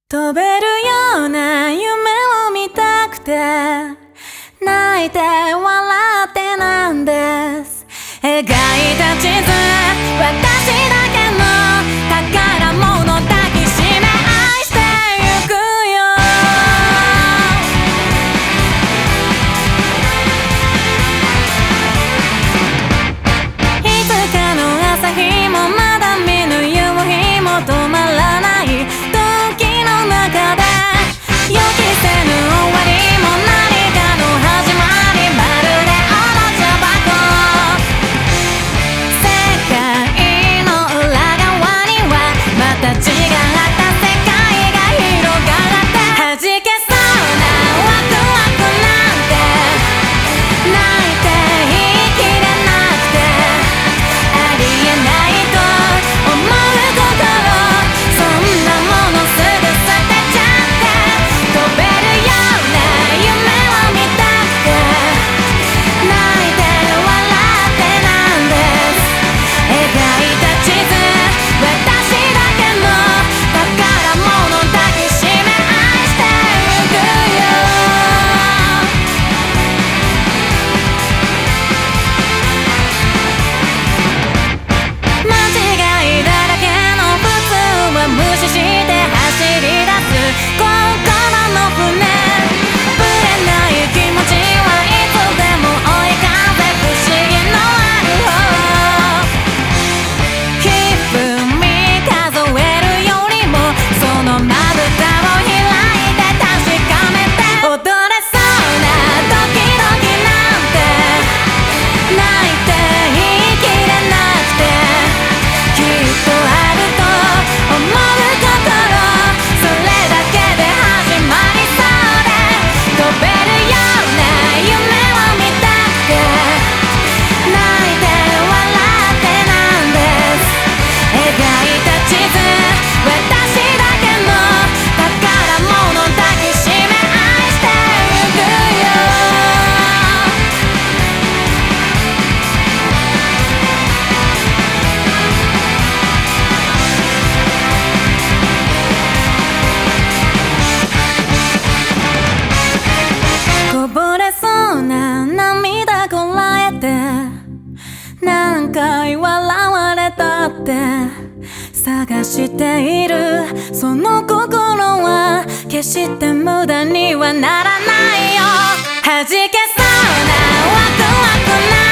飛べるような夢を見たくて泣いて笑ってなんです。描いた地図、私だけの宝物抱きしめ愛してゆくよ。いつかの朝日もまだ見ぬ夕日も止まらない時の中で予期せぬ終わりも何かの始まり、まるでおもちゃ箱。世界の裏側にはまた違った世界が広がって弾けそうなワクワクなんて泣いて言い切れなくてありえないと思う心、そんなものすぐ捨てちゃって飛べるような夢を見たくて泣いて笑ってなんです。描いた地図、私だけの宝物抱きしめ愛してゆくよ。間違いだらけの普通は無視して走り出す心の船、ぶれない気持ちはいつでも追い風不思議のある方、ひふみ数えるよりもそのまぶたを開いて確かめて踊れそうなドキドキなんて泣いて言い切れなくてきっとあると思う心、それだけで始まりそうで飛べるような夢を見たくて泣いて笑ってなんです。描いた地図、私だけの宝物抱きしめ愛してゆくよ。こぼれそうな涙こらえて何回笑われたって探しているその心は決して無駄にはならないよ。弾けそうなワクワクな